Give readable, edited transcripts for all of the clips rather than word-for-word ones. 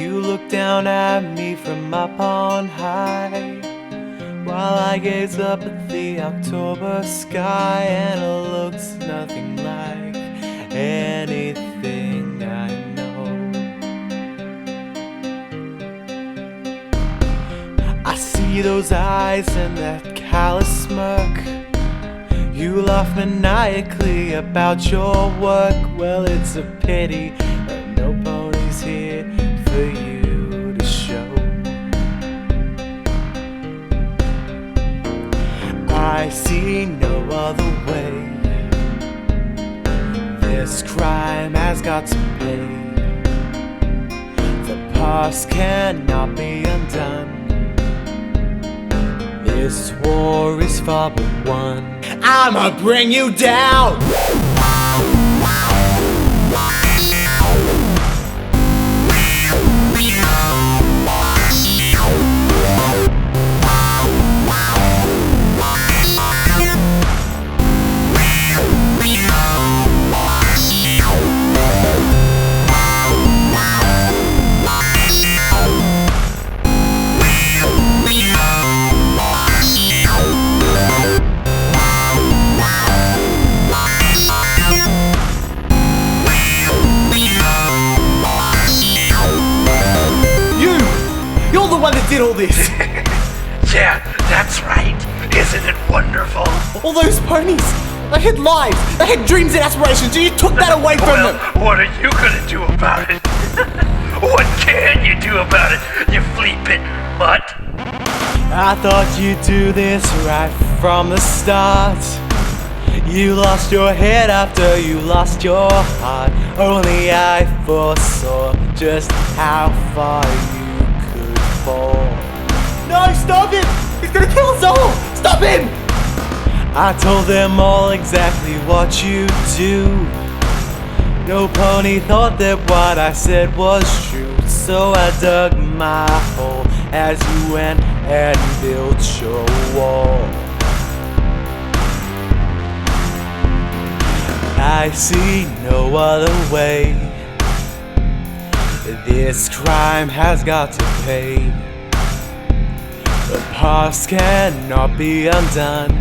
You look down at me from up on high, while I gaze up at the October sky, and it looks nothing like anything I know. I see those eyes and that callous smirk. You laugh maniacally about your work. Well, it's a pity that no pony's here for you to show. I see no other way. This crime has got to pay. The past cannot be undone. This war is far but won. I'ma bring you down! You're the one that did all this! Yeah, that's right. Isn't it wonderful? All those ponies! They had lives! They had dreams and aspirations, and you took that away from them! What are you gonna do about it? What can you do about it, you flea-bitten mutt? I thought you'd do this right from the start. You lost your head after you lost your heart. Only I foresaw just how far you could fall. No, stop him! He's gonna kill us all! Stop him! I told them all exactly what you do. No pony thought that what I said was true. So I dug my hole as you went and built your wall. I see no other way. This crime has got to pay. The past cannot be undone.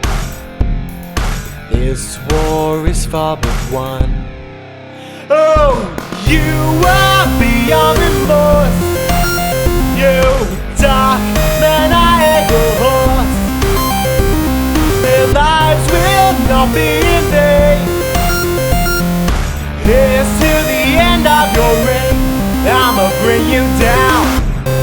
This war is far but won. Oh, you are beyond remorse. You dark maniacal horse. Their lives will not be in vain. Here's to the end of your reign. I'ma bring you down.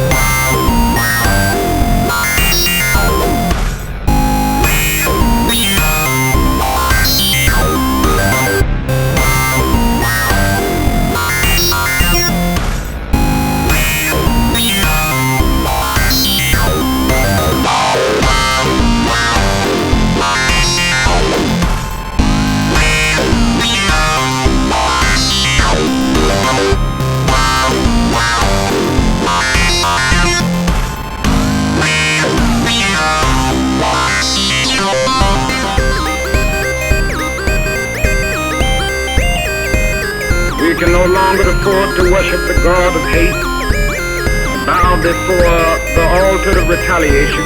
We can no longer afford to worship the god of hate, bow before the altar of retaliation.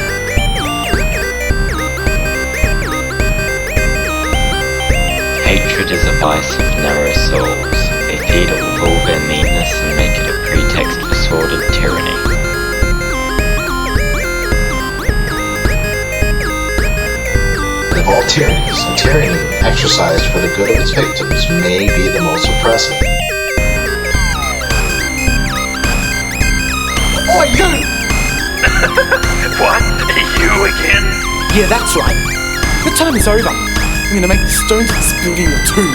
Hatred is a vice of narrow souls. They feed it with all their meanness and make it a pretext for sordid tyranny. Of all tyrannies, a tyranny exercised for the good of its victims may be the most oppressive. Oh, you! What? You again? Yeah, that's right. The time is over. I'm gonna make the stones of this building your tomb.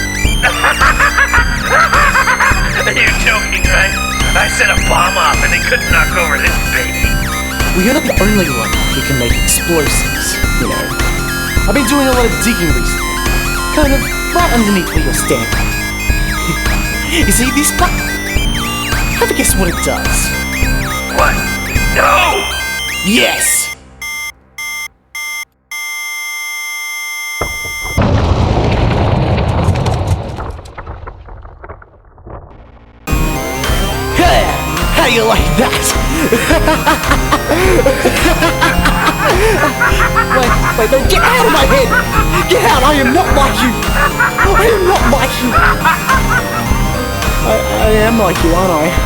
You're joking, right? I set a bomb off and it couldn't knock over this baby. Well, you're not the only one who can make explosives, you know. I've been doing a lot of digging recently. Kind of right underneath where you're standing. You see this button? Have a guess what it does. What? No! Yes! Yeah! dare you like that? Wait, no, get out of my head! Get out, I am not like you! I am not like you! I am like you, aren't I?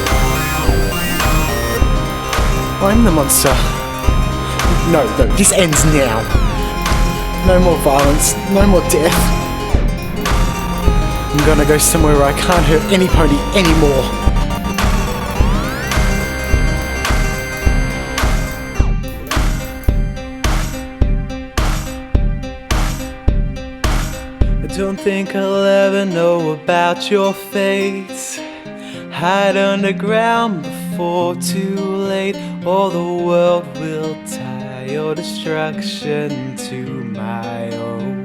I'm the monster. No, this ends now. No more violence, no more death. I'm gonna go somewhere where I can't hurt any pony anymore. I don't think I'll ever know about your fate. Hide underground before too late, or the world will tie your destruction to my own.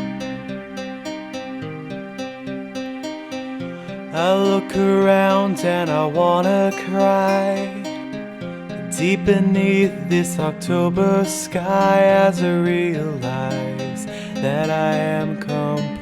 I look around and I wanna cry. Deep beneath this October sky, as I realize that I am complete.